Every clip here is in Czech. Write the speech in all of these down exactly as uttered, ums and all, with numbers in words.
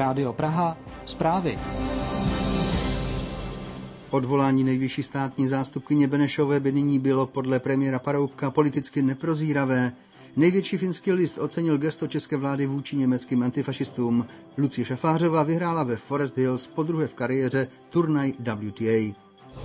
Rádio Praha, zprávy. Odvolání nejvyšší státní zástupkyně Benešové by nyní bylo podle premiéra Paroubka politicky neprozíravé. Největší finský list ocenil gesto české vlády vůči německým antifašistům. Lucie Šafářová vyhrála ve Forest Hills podruhé v kariéře turnaj W T A.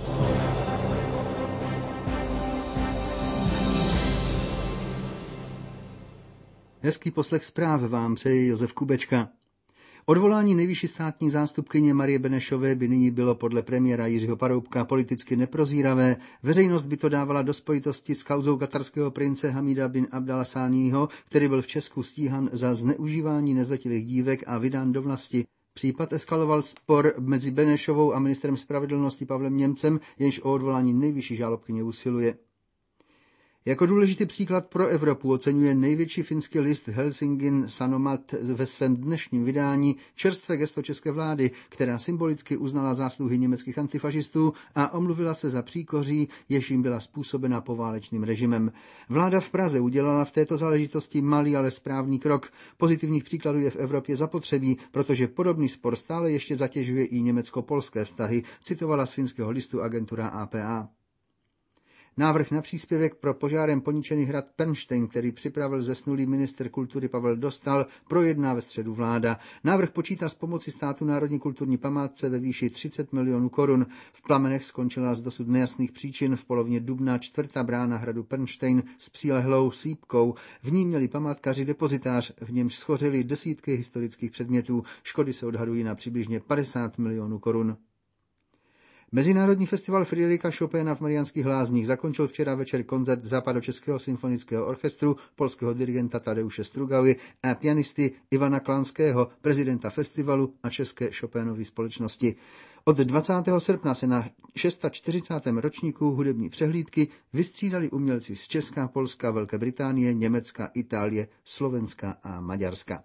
Hezký poslech zpráv vám přeje Josef Kubečka. Odvolání nejvyšší státní zástupkyně Marie Benešové by nyní bylo podle premiéra Jiřího Paroubka politicky neprozíravé. Veřejnost by to dávala do spojitosti s kauzou katarského prince Hamida bin Abdala Sáního, který byl v Česku stíhan za zneužívání nezletilých dívek a vydán do vlasti. Případ eskaloval spor mezi Benešovou a ministrem spravedlnosti Pavlem Němcem, jenž o odvolání nejvyšší žalobkyně usiluje. Jako důležitý příklad pro Evropu oceňuje největší finský list Helsingin Sanomat ve svém dnešním vydání čerstvé gesto české vlády, která symbolicky uznala zásluhy německých antifašistů a omluvila se za příkoří, jež jim byla způsobena poválečným režimem. Vláda v Praze udělala v této záležitosti malý, ale správný krok. Pozitivních příkladů je v Evropě zapotřebí, protože podobný spor stále ještě zatěžuje i německo-polské vztahy, citovala z finského listu agentura A P A. Návrh na příspěvek pro požárem poničený hrad Pernštejn, který připravil zesnulý ministr kultury Pavel Dostal, projedná ve středu vláda. Návrh počítá s pomocí státu národní kulturní památce ve výši třicet milionů korun. V plamenech skončila z dosud nejasných příčin v polovině dubna čtvrtá brána hradu Pernštejn s přilehlou sýpkou. V ní měli památkaři depozitář, v němž schořely desítky historických předmětů. Škody se odhadují na přibližně padesát milionů korun. Mezinárodní festival Friderica Chopina v Mariánských Lázních zakončil včera večer koncert Západočeského symfonického orchestru, polského dirigenta Tadeuše Strugawy a pianisty Ivana Klanského, prezidenta festivalu a České Chopinovy společnosti. Od dvacátého srpna se na čtyřicátém šestém ročníku hudební přehlídky vystřídali umělci z Česka, Polska, Velké Británie, Německa, Itálie, Slovenska a Maďarska.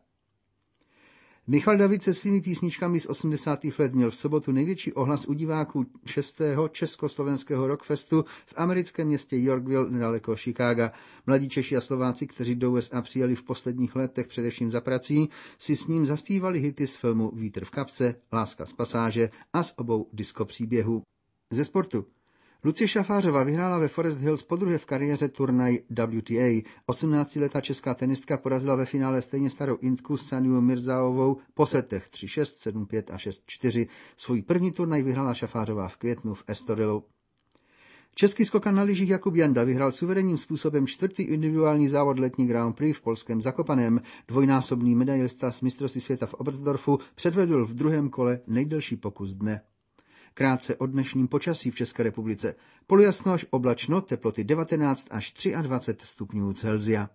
Michal David se svými písničkami z osmdesátých let měl v sobotu největší ohlas u diváků šestého československého rockfestu v americkém městě Yorkville nedaleko Chicaga. Mladí Češi a Slováci, kteří do U S A přijeli v posledních letech především za prací, si s ním zaspívali hity z filmu Vítr v kapse, Láska z pasáže a z obou disco příběhů. Ze sportu. Lucie Šafářová vyhrála ve Forest Hills podruhé v kariéře turnaj W T A. osmnáctiletá česká tenistka porazila ve finále stejně starou Indku Saniu Mirzaovou po setech tři šest, sedm pět a šest čtyři. Svůj první turnaj vyhrála Šafářová v květnu v Estorilu. Český skokan na lyžích Jakub Janda vyhrál suverénním způsobem čtvrtý individuální závod letní Grand Prix v polském Zakopaném. Dvojnásobný medailista z mistrovství světa v Oberstdorfu předvedl v druhém kole nejdelší pokus dne. Krátce o dnešním počasí v České republice. Polojasno až oblačno, teploty devatenáct až dvacet tři stupňů Celsia.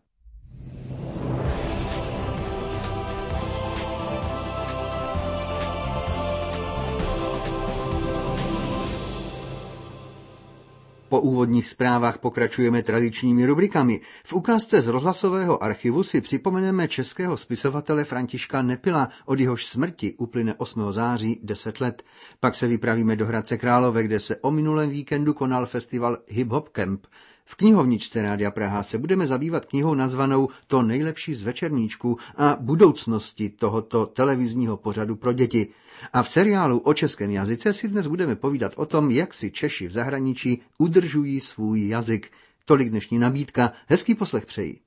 Po úvodních zprávách pokračujeme tradičními rubrikami. V ukázce z rozhlasového archivu si připomeneme českého spisovatele Františka Nepila, od jehož smrti uplyne osmého září deset let. Pak se vypravíme do Hradce Králové, kde se o minulém víkendu konal festival Hip Hop Camp. V knihovničce Rádia Praha se budeme zabývat knihou nazvanou To nejlepší z večerníčků a budoucnosti tohoto televizního pořadu pro děti. A v seriálu o českém jazyce si dnes budeme povídat o tom, jak si Češi v zahraničí udržují svůj jazyk. Tolik dnešní nabídka. Hezký poslech přeji.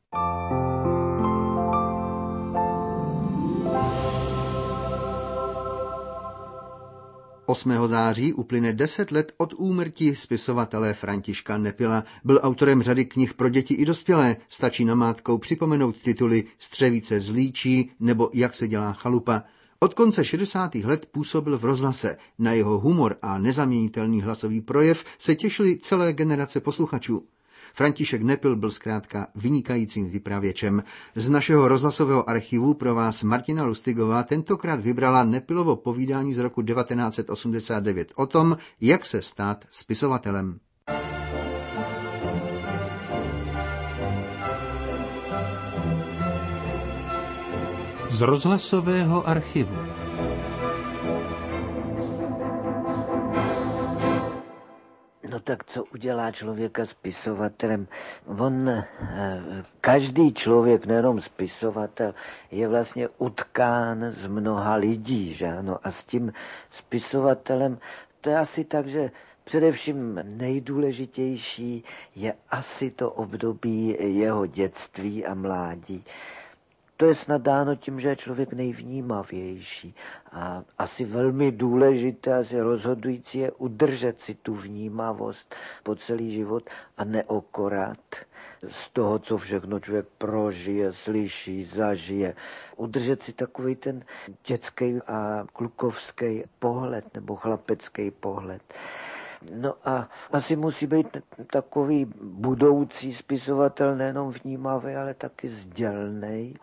osmého září uplyne deset let od úmrtí spisovatele Františka Nepila. Byl autorem řady knih pro děti i dospělé. Stačí namátkou připomenout tituly Střevice z Líčí nebo Jak se dělá chalupa. Od konce šedesátých let působil v rozhlase. Na jeho humor a nezaměnitelný hlasový projev se těšily celé generace posluchačů. František Nepil byl zkrátka vynikajícím vypravěčem. Z našeho rozhlasového archivu pro vás Martina Lustigová tentokrát vybrala Nepilovo povídání z roku devatenáct set osmdesát devět o tom, jak se stát spisovatelem. Z rozhlasového archivu. No tak co udělá člověka spisovatelem? On, každý člověk, nejenom spisovatel, je vlastně utkán z mnoha lidí, že ano? A s tím spisovatelem to je asi tak, že především nejdůležitější je asi to období jeho dětství a mládí. To je snad dáno tím, že je člověk nejvnímavější. A asi velmi důležité, asi rozhodující je udržet si tu vnímavost po celý život a neokorat z toho, co všechno člověk prožije, slyší, zažije. Udržet si takový ten dětský a klukovský pohled nebo chlapecký pohled. No a asi musí být takový budoucí spisovatel nejenom vnímavý, ale taky sdělnej.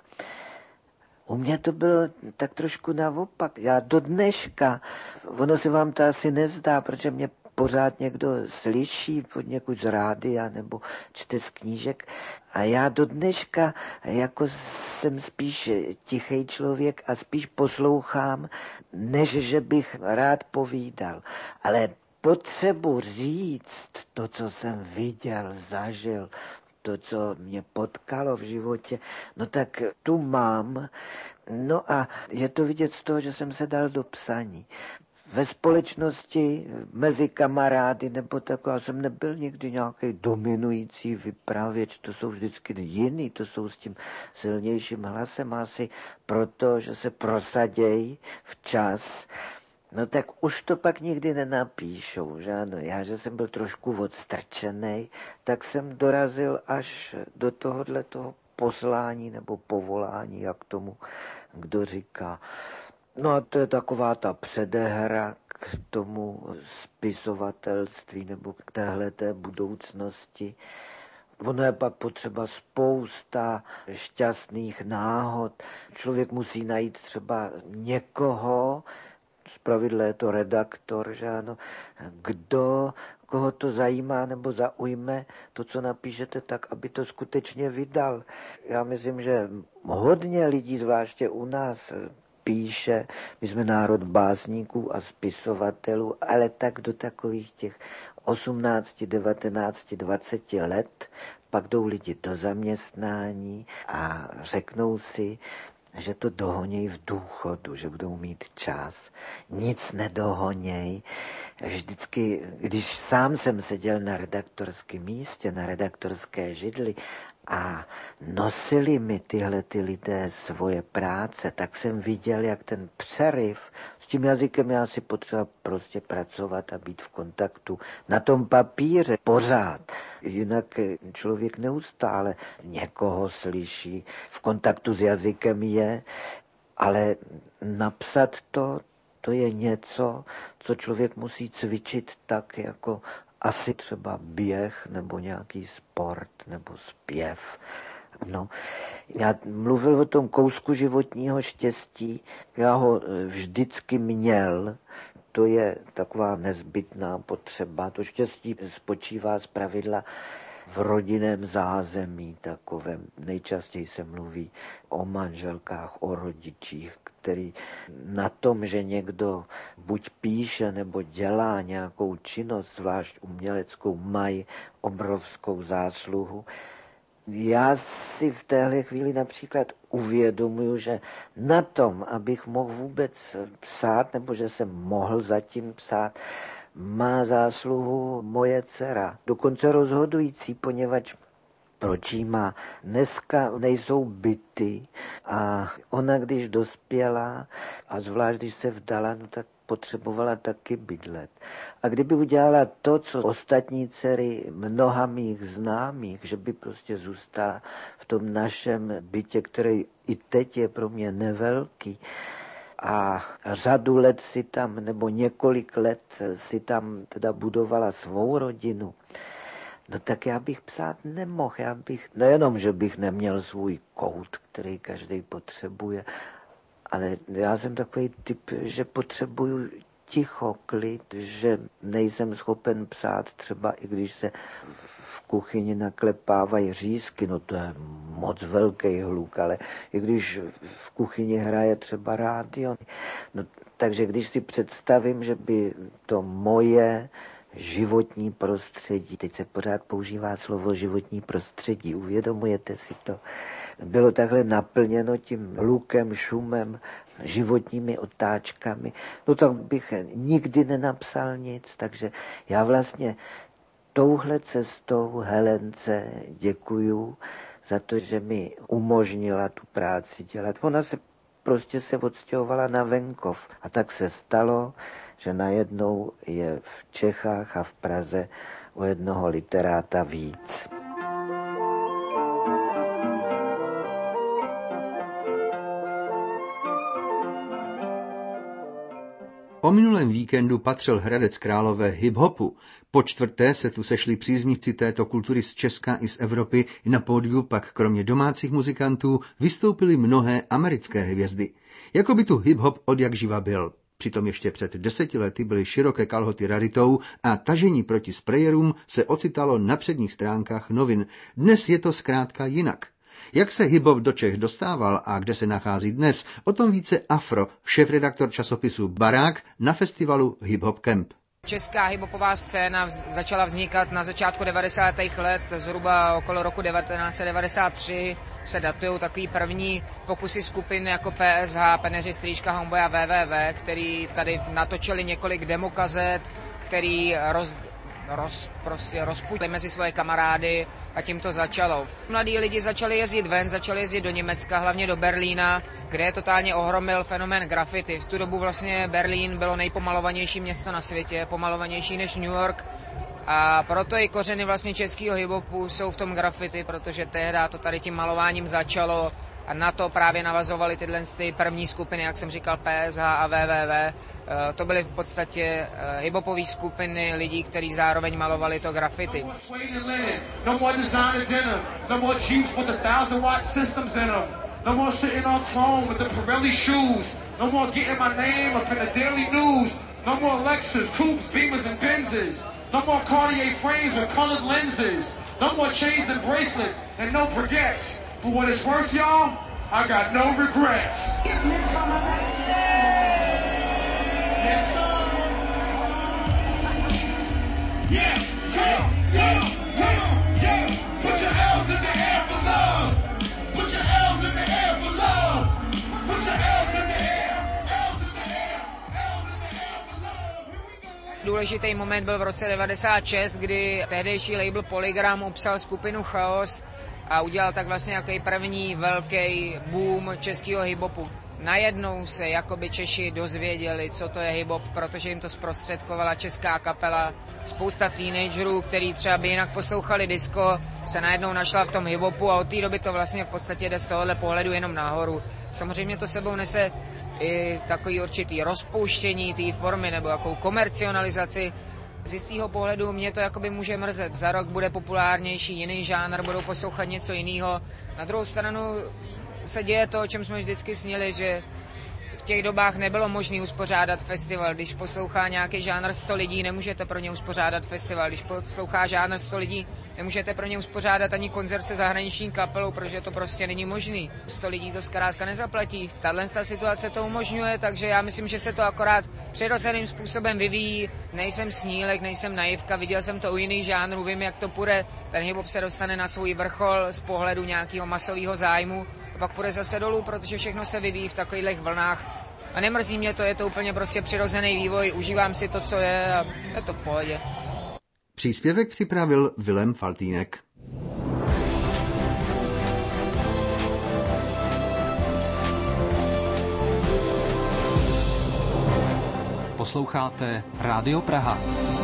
U mě to bylo tak trošku naopak. Já do dneška, ono se vám to asi nezdá, protože mě pořád někdo slyší pod někud z rádia nebo čte z knížek. A já do dneška jako jsem spíš tichý člověk a spíš poslouchám, než že bych rád povídal. Ale potřebu říct to, co jsem viděl, zažil, to, co mě potkalo v životě, no tak tu mám. No a je to vidět z toho, že jsem se dal do psaní. Ve společnosti, mezi kamarády, nebo taková, jsem nebyl nikdy nějaký dominující vypravěč, to jsou vždycky jiný, to jsou s tím silnějším hlasem, asi proto, že se prosadějí včas. No tak už to pak nikdy nenapíšou, že ano. Já, že jsem byl trošku odstrčenej, tak jsem dorazil až do tohohle toho poslání nebo povolání, jak tomu kdo říká. No a to je taková ta předehra k tomu spisovatelství nebo k téhleté budoucnosti. Ono je pak potřeba spousta šťastných náhod. Člověk musí najít třeba někoho, zpravidla je to redaktor, že ano, kdo, koho to zajímá nebo zaujme, to, co napíšete, tak, aby to skutečně vydal. Já myslím, že hodně lidí, zvláště u nás, píše, my jsme národ básníků a spisovatelů, ale tak do takových těch osmnáct, devatenáct, dvacet let pak jdou lidi do zaměstnání a řeknou si, že to dohoněj v důchodu, že budou mít čas. Nic nedohoněj. Vždycky, když sám jsem seděl na redaktorském místě, na redaktorské židli a nosili mi tyhle ty lidé svoje práce, tak jsem viděl, jak ten přeryv, s tím jazykem já si potřeba prostě pracovat a být v kontaktu na tom papíře pořád. Jinak člověk neustále někoho slyší, v kontaktu s jazykem je, ale napsat to, to je něco, co člověk musí cvičit tak jako asi třeba běh nebo nějaký sport nebo zpěv. No, já mluvil o tom kousku životního štěstí, já ho vždycky měl, to je taková nezbytná potřeba. To štěstí spočívá zpravidla v rodinném zázemí takovém. Nejčastěji se mluví o manželkách, o rodičích, který na tom, že někdo buď píše nebo dělá nějakou činnost, zvlášť uměleckou, mají obrovskou zásluhu. Já si v téhle chvíli například uvědomuju, že na tom, abych mohl vůbec psát, nebo že jsem mohl zatím psát, má zásluhu moje dcera. Dokonce rozhodující, poněvadž proč jí má. Dneska nejsou byty a ona, když dospěla a zvlášť, když se vdala, no tak potřebovala taky bydlet. A kdyby udělala to, co ostatní dcery mnoha mých známých, že by prostě zůstala v tom našem bytě, který i teď je pro mě nevelký, a řadu let si tam, nebo několik let si tam teda budovala svou rodinu, no tak já bych psát nemohl. Já bych, nejenom, že bych neměl svůj kout, který každý potřebuje, ale já jsem takový typ, že potřebuju ticho, klid, že nejsem schopen psát třeba, i když se v kuchyni naklepávají řízky, no to je moc velký hluk, ale i když v kuchyni hraje třeba rádio. No, takže když si představím, že by to moje životní prostředí. Teď se pořád používá slovo životní prostředí. Uvědomujete si to? Bylo takhle naplněno tím hlukem, šumem, životními otáčkami. No tak bych nikdy nenapsal nic, takže já vlastně touhle cestou Helence děkuju za to, že mi umožnila tu práci dělat. Ona se prostě se odstěhovala na venkov a tak se stalo, že najednou je v Čechách a v Praze o jednoho literáta víc. O minulém víkendu patřil Hradec Králové hip-hopu. Po čtvrté se tu sešli příznivci této kultury z Česka i z Evropy. Na pódiu pak kromě domácích muzikantů vystoupily mnohé americké hvězdy. Jako by tu hip-hop od jak živa byl. Přitom ještě před deseti lety byly široké kalhoty raritou a tažení proti sprayerům se ocitalo na předních stránkách novin. Dnes je to zkrátka jinak. Jak se hip-hop do Čech dostával a kde se nachází dnes, o tom více Afro, šéfredaktor časopisu Barák na festivalu Hip Hop Camp. Česká hip-hopová scéna vz- začala vznikat na začátku devadesátých let, zhruba okolo roku devatenáct set devadesát tři se datují takový první pokusy skupin jako P S H, Peneři, Strýčka, Homeboy a W W W, který tady natočili několik demokazet, který roz... Roz, prostě rozpůjili mezi svoje kamarády a tím to začalo. Mladí lidi začali jezdit ven, začali jezdit do Německa, hlavně do Berlína, kde je totálně ohromil fenomén graffiti. V tu dobu vlastně Berlín bylo nejpomalovanější město na světě, pomalovanější než New York. A proto i kořeny vlastně českého hip-hopu jsou v tom graffiti, protože tehdy to tady tím malováním začalo a na to právě navazovaly tyhle ty první skupiny, jak jsem říkal, P S H a W W W. To byly v podstatě hip-hopové skupiny lidí, kteří zároveň malovali to graffiti. No more Cartier frames with colored lenses. No more chains and bracelets and no baguettes. For what it's worth, y'all, I got no regrets. Yes, yes, come on, come on, come on, yeah. Put your L's in the air for love. Put your L's in the air for love. Put your L's in the air. Důležitý moment byl v roce devadesát šest, kdy tehdejší label Polygram upsal skupinu Chaos a udělal tak vlastně nějaký první velký boom českého hip-hopu. Najednou se jakoby Češi dozvěděli, co to je hip-hop, protože jim to zprostředkovala česká kapela. Spousta teenagerů, který třeba by jinak poslouchali disco, se najednou našla v tom hip-hopu a od té doby to vlastně v podstatě jde z tohohle pohledu jenom nahoru. Samozřejmě to sebou nese i takový určitý rozpouštění té formy nebo jakou komercionalizaci. Z jistého pohledu mě to jakoby může mrzet. Za rok bude populárnější jiný žánr, budou poslouchat něco jiného. Na druhou stranu se děje to, o čem jsme vždycky snili, že v těch dobách nebylo možné uspořádat festival. Když poslouchá nějaký žánr sto lidí, nemůžete pro ně uspořádat festival. Když poslouchá žánr sto lidí, nemůžete pro ně uspořádat ani koncert se zahraniční kapelou, protože to prostě není možný. sto lidí to zkrátka nezaplatí. Tahle situace to umožňuje, takže já myslím, že se to akorát přirozeným způsobem vyvíjí. Nejsem snílek, nejsem naivka, viděl jsem to u jiných žánrů, vím, jak to půjde. Ten hip-hop se dostane na svůj vrchol z pohledu nějakého masového zájmu. Pak půjde zase dolů, protože všechno se vyvíjí v takových vlnách. A nemrzí mě to, je to úplně prostě přirozený vývoj, užívám si to, co je a je to v pohodě. Příspěvek připravil Vilém Faltýnek. Posloucháte Rádio Praha.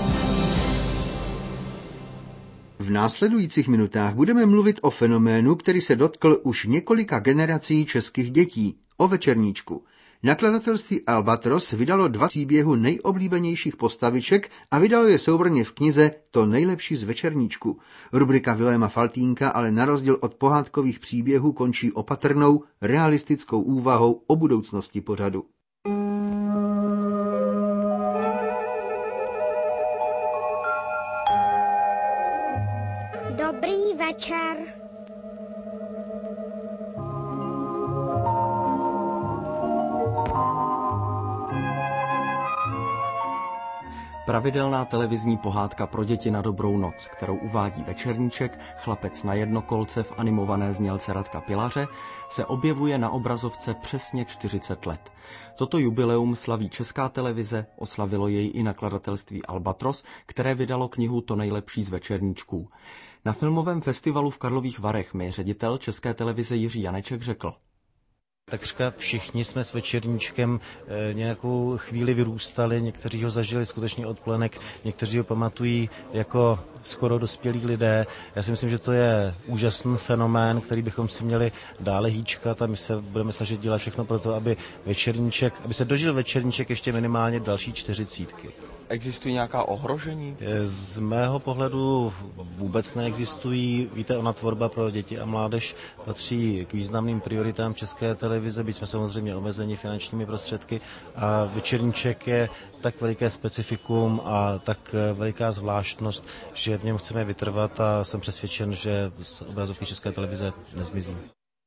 V následujících minutách budeme mluvit o fenoménu, který se dotkl už několika generací českých dětí, o večerníčku. Nakladatelství Albatros vydalo dva příběhu nejoblíbenějších postaviček a vydalo je souhrnně v knize To nejlepší z večerníčku. Rubrika Viléma Faltýnka ale na rozdíl od pohádkových příběhů končí opatrnou, realistickou úvahou o budoucnosti pořadu. Dobrý večer. Pravidelná televizní pohádka pro děti na dobrou noc, kterou uvádí Večerníček, chlapec na jednokolce v animované znělce Radka Pilaře, se objevuje na obrazovce přesně čtyřicet let. Toto jubileum slaví Česká televize, oslavilo jej i nakladatelství Albatros, které vydalo knihu To nejlepší z Večerníčků. Na filmovém festivalu v Karlových Varech mi ředitel České televize Jiří Janeček řekl: Takřka všichni jsme s Večerníčkem e, nějakou chvíli vyrůstali, někteří ho zažili skutečně od plenek, někteří ho pamatují jako skoro dospělí lidé. Já si myslím, že to je úžasný fenomén, který bychom si měli dále hýčkat a my se budeme snažit dělat všechno pro to, aby Večerníček, aby se dožil Večerníček ještě minimálně další čtyřicítky. Existují nějaká ohrožení? Z mého pohledu vůbec neexistují. Víte, ona tvorba pro děti a mládež patří k významným prioritám České televize, byť jsme samozřejmě omezeni finančními prostředky a Večerníček je tak veliké specifikum a tak veliká zvláštnost, že v něm chceme vytrvat a jsem přesvědčen, že z obrazovky České televize nezmizí.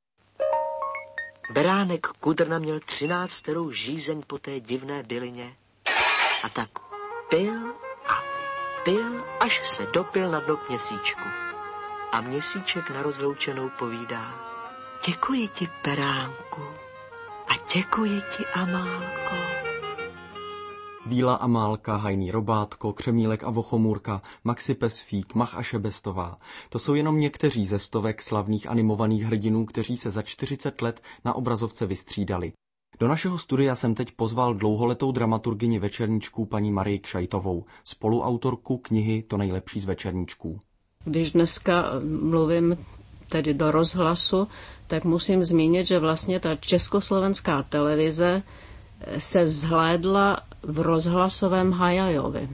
Beránek Kudrna měl třinácterou žízeň po té divné bylině a tak pil a pil, až se dopil na dno k měsíčku. A měsíček na rozloučenou povídá: děkuji ti, Beránku, a děkuji ti, Amálko. Víla Amálka, Hajný Robátko, Křemílek a Vochomůrka, Maxi Pesfík, Mach a Šebestová. To jsou jenom někteří ze stovek slavných animovaných hrdinů, kteří se za čtyřicet let na obrazovce vystřídali. Do našeho studia jsem teď pozval dlouholetou dramaturgyni Večerníčků paní Marii Kšajtovou, spoluautorku knihy To nejlepší z Večerníčků. Když dneska mluvím tedy do rozhlasu, tak musím zmínit, že vlastně ta československá televize se vzhlédla v rozhlasovém Hajajovi.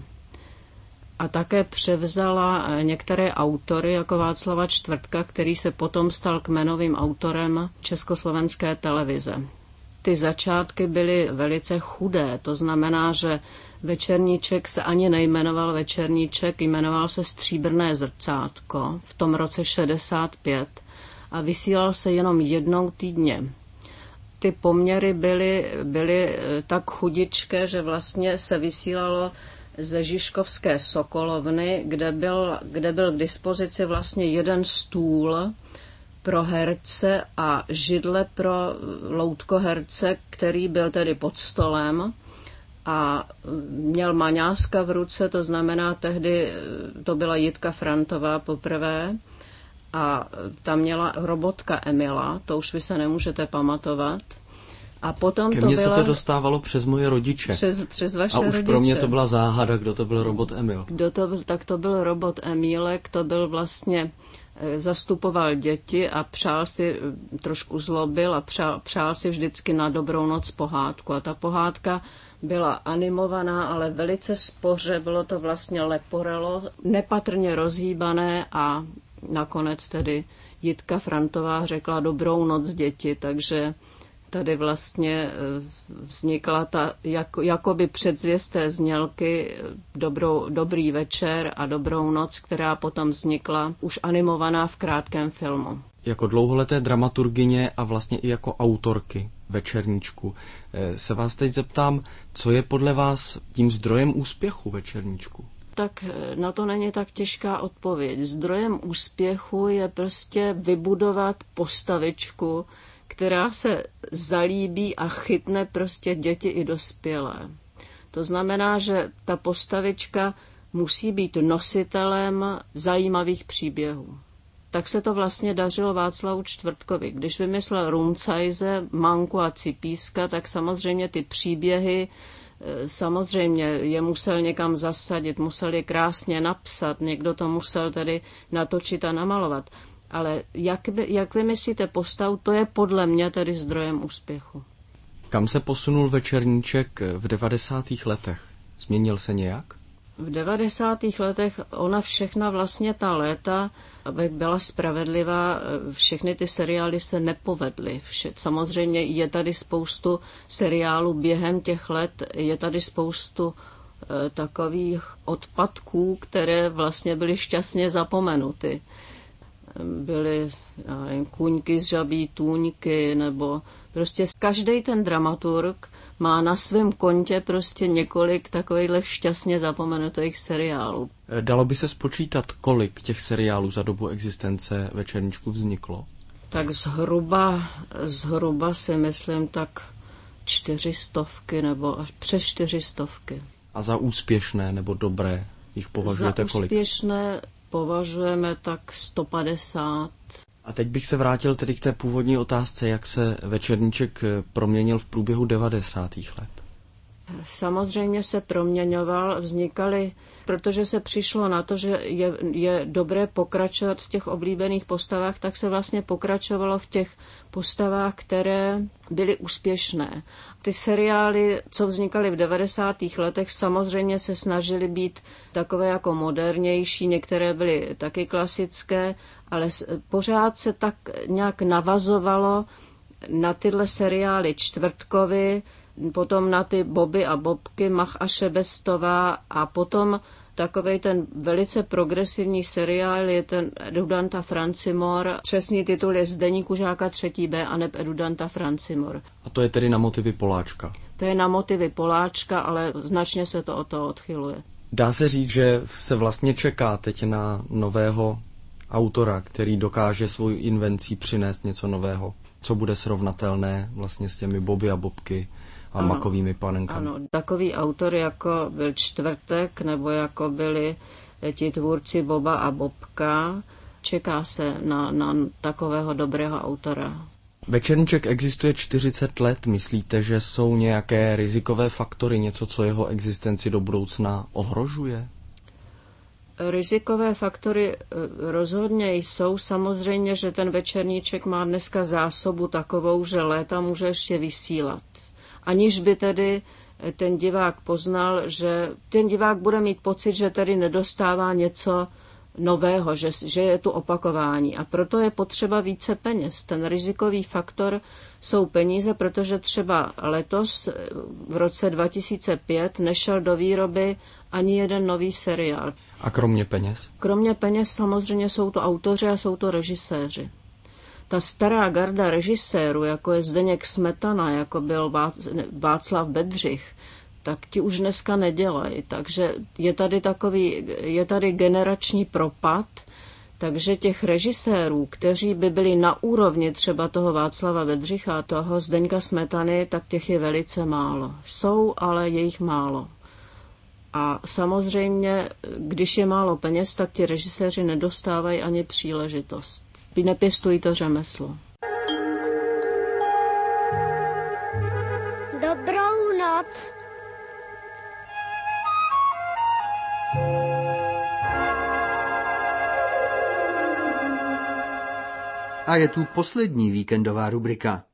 A také převzala některé autory, jako Václava Čtvrtka, který se potom stal kmenovým autorem československé televize. Ty začátky byly velice chudé, to znamená, že Večerníček se ani nejmenoval Večerníček, jmenoval se Stříbrné zrcátko v tom roce šedesát pět a vysílal se jenom jednou týdně. Ty poměry byly, byly tak chudičké, že vlastně se vysílalo ze Žižkovské Sokolovny, kde byl, kde byl k dispozici vlastně jeden stůl pro herce a židle pro loutkoherce, který byl tedy pod stolem a měl maňáska v ruce, to znamená tehdy to byla Jitka Frantová poprvé a tam měla robotka Emila, to už vy se nemůžete pamatovat. A potom Ke to mně byla... se to dostávalo přes moje rodiče. Přes, přes vaše a už rodiče. Pro mě to byla záhada, kdo to byl robot Emil. Kdo to byl, tak to byl robot Emílek, to byl vlastně, zastupoval děti a přál si, trošku zlobil a přál, přál si vždycky na dobrou noc pohádku. A ta pohádka byla animovaná, ale velice spoře, bylo to vlastně leporelo, nepatrně rozhýbané a nakonec tedy Jitka Frantová řekla dobrou noc děti, takže tady vlastně vznikla ta jako, jakoby předzvěst té znělky dobrou, dobrý večer a dobrou noc, která potom vznikla už animovaná v krátkém filmu. Jako dlouholeté dramaturgyně a vlastně i jako autorky Večerníčku se vás teď zeptám, co je podle vás tím zdrojem úspěchu Večerníčku? Tak na to není tak těžká odpověď. Zdrojem úspěchu je prostě vybudovat postavičku, která se zalíbí a chytne prostě děti i dospělé. To znamená, že ta postavička musí být nositelem zajímavých příběhů. Tak se to vlastně dařilo Václavu Čtvrtkovi. Když vymyslel Rumcajze, Manku a Cipíska, tak samozřejmě ty příběhy, samozřejmě je musel někam zasadit, musel je krásně napsat, někdo to musel tedy natočit a namalovat. Ale jak, by, jak vymyslíte postavu, to je podle mě tedy zdrojem úspěchu. Kam se posunul Večerníček v devadesátých letech? Změnil se nějak? V devadesátých letech ona všechna vlastně ta léta, aby byla spravedlivá, všechny ty seriály se nepovedly. Vše, samozřejmě je tady spoustu seriálů během těch let, je tady spoustu e, takových odpadků, které vlastně byly šťastně zapomenuty. Byly nevím, Kůňky z žabí tůňky, nebo prostě každý ten dramaturg má na svém kontě prostě několik takových šťastně zapomenutých seriálů. Dalo by se spočítat, kolik těch seriálů za dobu existence Večerníčku vzniklo? Tak zhruba, zhruba si myslím tak čtyři stovky nebo až přes čtyři stovky. A za úspěšné nebo dobré jich považujete kolik? Za úspěšné považujeme tak sto padesát. A teď bych se vrátil tedy k té původní otázce, jak se Večerníček proměnil v průběhu devadesátých let. Samozřejmě se proměňoval, vznikaly, protože se přišlo na to, že je, je dobré pokračovat v těch oblíbených postavách, tak se vlastně pokračovalo v těch postavách, které byly úspěšné. Ty seriály, co vznikaly v devadesátých letech, samozřejmě se snažily být takové jako modernější, některé byly taky klasické, ale pořád se tak nějak navazovalo na tyhle seriály Čtvrtkovy, potom na ty Bobby a Bobky, Mach a Šebestová a potom takovej ten velice progresivní seriál je ten Edudanta Francimor. Přesný titul je Z deníku žáka třetí B a neb Edudanta Francimor. A to je tedy na motivy Poláčka? To je na motivy Poláčka, ale značně se to od toho odchyluje. Dá se říct, že se vlastně čeká teď na nového autora, který dokáže svou invencí přinést něco nového, co bude srovnatelné vlastně s těmi Bobby a Bobky a ano, makovými panenkami. Ano, takový autor, jako byl Čtvrtek, nebo jako byli ti tvůrci Boba a Bobka, čeká se na, na takového dobrého autora. Večerníček existuje čtyřicet let. Myslíte, že jsou nějaké rizikové faktory, něco, co jeho existenci do budoucna ohrožuje? Rizikové faktory rozhodně jsou. Samozřejmě, že ten Večerníček má dneska zásobu takovou, že léta může ještě vysílat. Aniž by tedy ten divák poznal, že ten divák bude mít pocit, že tedy nedostává něco nového, že, že je tu opakování. A proto je potřeba více peněz. Ten rizikový faktor jsou peníze, protože třeba letos v roce dva tisíce pět nešel do výroby ani jeden nový seriál. A kromě peněz? Kromě peněz samozřejmě jsou to autoři a jsou to režiséři. Ta stará garda režisérů, jako je Zdeněk Smetana, jako byl Václav Bedřich, tak ti už dneska nedělají. Takže je tady takový, je tady generační propad, takže těch režisérů, kteří by byli na úrovni třeba toho Václava Bedřicha a toho Zdeňka Smetany, tak těch je velice málo. Jsou, ale je jich málo. A samozřejmě, když je málo peněz, tak ti režiséři nedostávají ani příležitost. Nepěstují to řemeslo. Dobrou noc. A je tu poslední víkendová rubrika.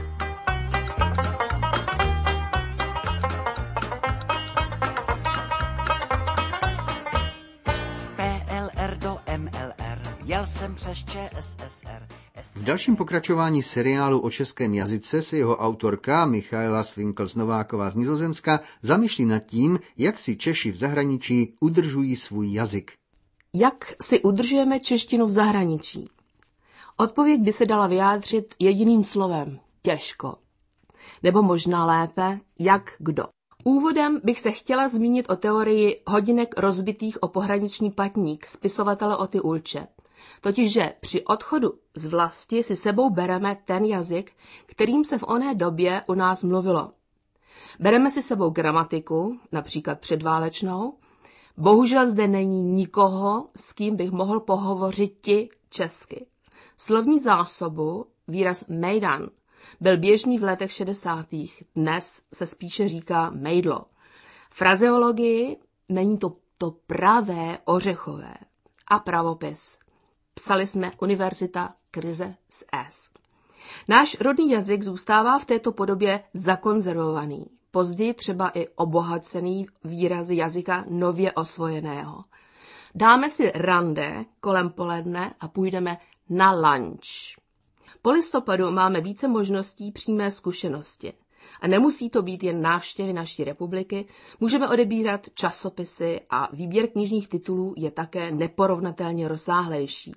Z P L R do M L R jel jsem přes Č S S R. V dalším pokračování seriálu o českém jazyce se jeho autorka Michaela Svinkels-Nováková z Nizozemska zamýšlí nad tím, jak si Češi v zahraničí udržují svůj jazyk. Jak si udržujeme češtinu v zahraničí? Odpověď by se dala vyjádřit jediným slovem – těžko. Nebo možná lépe – jak kdo. Úvodem bych se chtěla zmínit o teorii hodinek rozbitých o pohraniční patník spisovatele Oty Ulče. Totiž, že při odchodu z vlasti si sebou bereme ten jazyk, kterým se v oné době u nás mluvilo. Bereme si sebou gramatiku, například předválečnou. Bohužel zde není nikoho, s kým bych mohl pohovořit ti česky. Slovní zásobu, výraz mejdan, byl běžný v letech šedesátých. Dnes se spíše říká mejdlo. Frazeologii není to, to pravé ořechové. A pravopis. Psali jsme Univerzita krize s S. Náš rodný jazyk zůstává v této podobě zakonzervovaný. Později třeba i obohacený výrazy jazyka nově osvojeného. Dáme si rande kolem poledne a půjdeme na lunch. Po listopadu máme více možností přímé zkušenosti. A nemusí to být jen návštěvy naší republiky, můžeme odebírat časopisy a výběr knižních titulů je také neporovnatelně rozsáhlejší.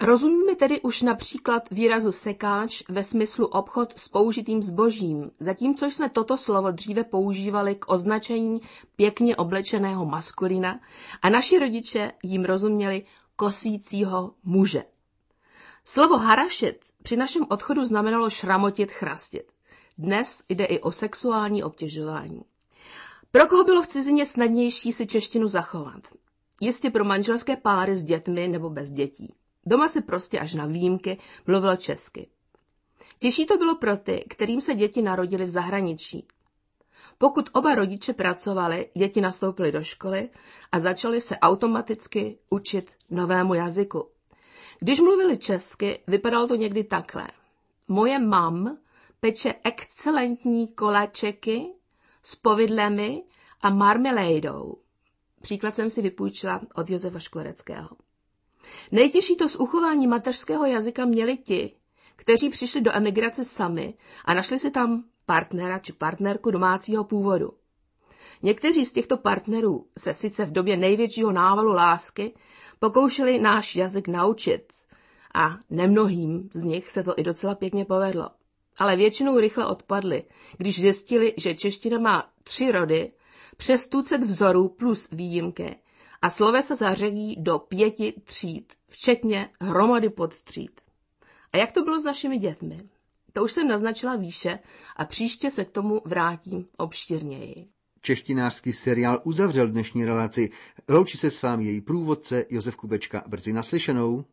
Rozumíme tedy už například výrazu sekáč ve smyslu obchod s použitým zbožím, zatímco jsme toto slovo dříve používali k označení pěkně oblečeného maskulina a naši rodiče jim rozuměli kosícího muže. Slovo harašit při našem odchodu znamenalo šramotit, chrastit. Dnes jde i o sexuální obtěžování. Pro koho bylo v cizině snadnější si češtinu zachovat? Jistě pro manželské páry s dětmi nebo bez dětí. Doma se prostě až na výjimky mluvilo česky. Těžší to bylo pro ty, kterým se děti narodily v zahraničí. Pokud oba rodiče pracovali, děti nastoupily do školy a začaly se automaticky učit novému jazyku. Když mluvili česky, vypadalo to někdy takhle. Moje mam peče excelentní koláčeky s povidlemi a marmelédou. Příklad jsem si vypůjčila od Josefa Škvoreckého. Nejtěžší to s uchováním mateřského jazyka měli ti, kteří přišli do emigrace sami a našli si tam partnera či partnerku domácího původu. Někteří z těchto partnerů se sice v době největšího návalu lásky pokoušeli náš jazyk naučit a nemnohým z nich se to i docela pěkně povedlo. Ale většinou rychle odpadli, když zjistili, že čeština má tři rody, přes tucet vzorů plus výjimky a slovesa zařadí do pěti tříd, včetně hromady podtříd. A jak to bylo s našimi dětmi? To už jsem naznačila výše a příště se k tomu vrátím obšírněji. Češtinářský seriál uzavřel dnešní relaci. Loučí se s vámi její průvodce Josef Kubečka. Brzy naslyšenou.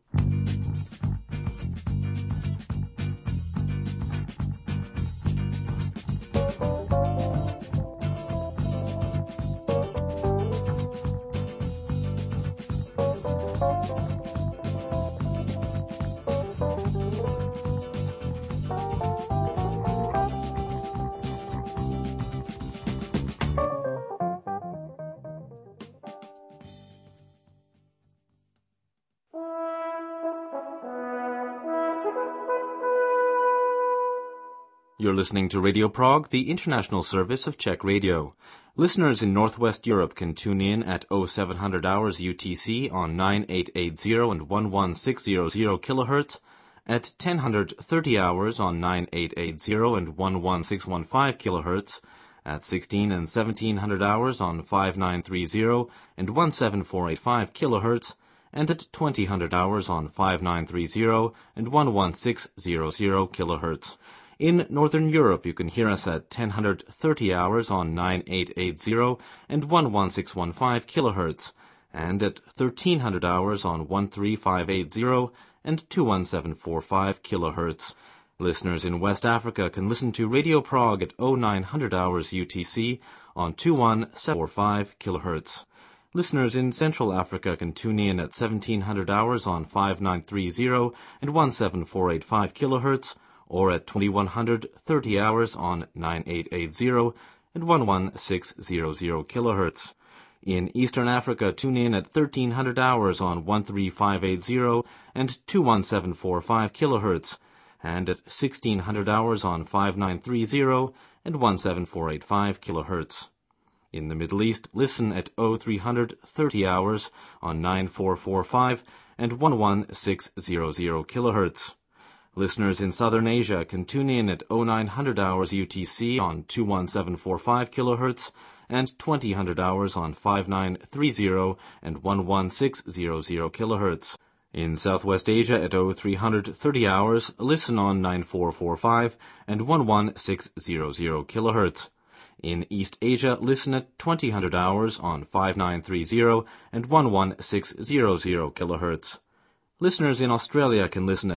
You're listening to Radio Prague, the international service of Czech Radio. Listeners in Northwest Europe can tune in at oh seven hundred hours U T C on nine eight eight zero and one one six zero zero kilohertz, at ten thirty hours on nine eight eight zero and one one six one five kilohertz, at sixteen and seventeen hundred hours on five nine three zero and one seven four eight five kilohertz, and at twenty hundred hours on five nine three zero and one one six zero zero kilohertz. In Northern Europe, you can hear us at ten thirty hours on nine eight eight zero and one one six one five kilohertz, and at thirteen hundred hours on one three five eight zero and two one seven four five kilohertz. Listeners in West Africa can listen to Radio Prague at oh nine hundred hours U T C on two one seven four five kilohertz. Listeners in Central Africa can tune in at seventeen hundred hours on five nine three zero and one seven four eight five kilohertz, or at twenty-one thirty hours on nine eight eight zero and one one six zero zero kilohertz. In Eastern Africa, tune in at thirteen hundred hours on one three five eight zero and two one seven four five kilohertz, and at sixteen hundred hours on five nine three zero and one seven four eight five kilohertz. In the Middle East, listen at oh three thirty hours on nine four four five and one one six zero zero kilohertz. Listeners in Southern Asia can tune in at oh nine hundred hours U T C on two one seven four five kilohertz and twenty hundred hours on five nine three zero and one one six zero zero kilohertz. In Southwest Asia at oh three thirty hours, listen on nine four four five and one one six zero zero kilohertz. In East Asia, listen at twenty hundred hours on five nine three zero and one one six zero zero kilohertz. Listeners in Australia can listen at